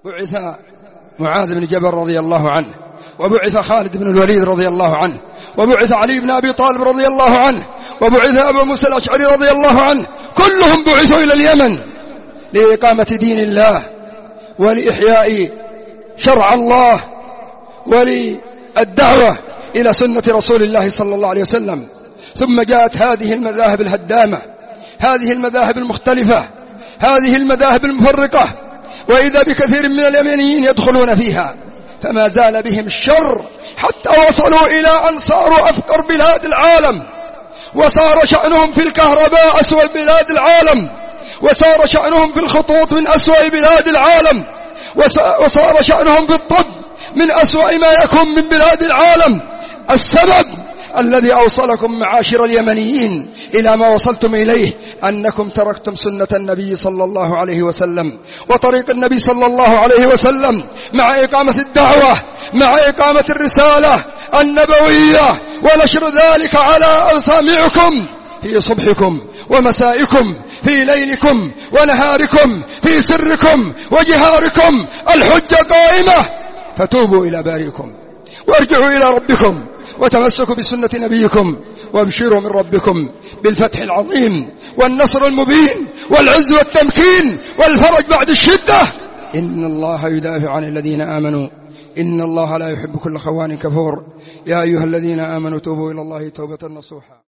بعث معاذ بن جبل رضي الله عنه، وبعث خالد بن الوليد رضي الله عنه، وبعث علي بن أبي طالب رضي الله عنه، وبعث أبو موسى الأشعري رضي الله عنه، كلهم بعثوا إلى اليمن لإقامة دين الله ولإحياء شرع الله وللدعوة إلى سنة رسول الله صلى الله عليه وسلم. ثم جاءت هذه المذاهب الهدامة، هذه المذاهب المختلفة، هذه المذاهب المفرقة، وإذا بكثير من اليمنيين يدخلون فيها، فما زال بهم الشر حتى وصلوا إلى أن صاروا أفقر بلاد العالم، وصار شأنهم في الكهرباء أسوأ بلاد العالم، وصار شأنهم في الخطوط من أسوأ بلاد العالم، وصار شأنهم في الطب من أسوأ ما يكون من بلاد العالم. السبب الذي أوصلكم معاشر اليمنيين إلى ما وصلتم إليه أنكم تركتم سنة النبي صلى الله عليه وسلم وطريق النبي صلى الله عليه وسلم، مع إقامة الدعوة، مع إقامة الرسالة النبوية، ونشر ذلك على أسامعكم في صبحكم ومسائكم، في ليلكم ونهاركم، في سركم وجهاركم. الحجة قائمة، فتوبوا إلى بارئكم وارجعوا إلى ربكم وتمسكوا بسنة نبيكم، وابشروا من ربكم بالفتح العظيم والنصر المبين والعز والتمكين والفرج بعد الشدة. إن الله يدافع عن الذين آمنوا، إن الله لا يحب كل خوان كفور. يا أيها الذين آمنوا توبوا إلى الله توبة نصوحا.